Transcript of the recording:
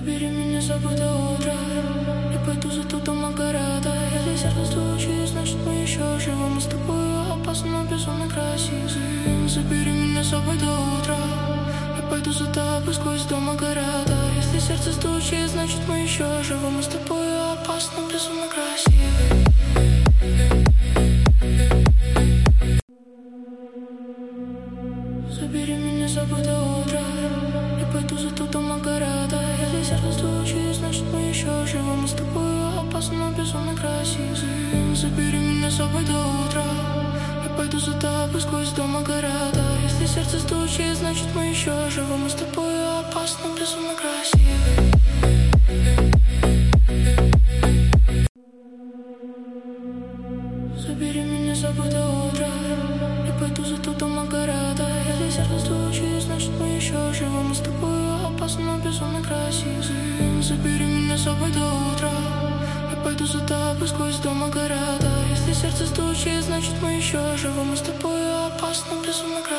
Забери меня с собой до утра. Я пойду за ту дома города. Если сердце стучит, значит мы еще живы. Мы с тобой опасны, но безумно красивы. Забери меня с собой до утра. Я пойду за тобой сквозь дома города. Если сердце стучит, значит мы еще живы. Мы с тобой опасны, но безумно красивы. Забери меня с собой до утра. Я пойду за ту дома города. Если сердце стучит, значит мы еще живы. Мы с тобой опасны, но безумно красивы. Забери меня с собой до утра. Я пойду за тобой сквозь дома города. Если сердце стучит, значит мы еще живы. Мы с тобой опасны, но безумно красивы. Забери меня с собой до утра. Я пойду за ту дома города. Если сердце стучит, значит мы еще живы. Мы с тобой опасны, но безумно красивы. Забери меня с собой до утра. Я пойду за тобой сквозь дома города. Если сердце стучит, значит мы еще живы. Мы с тобой опасны, но безумно красивы.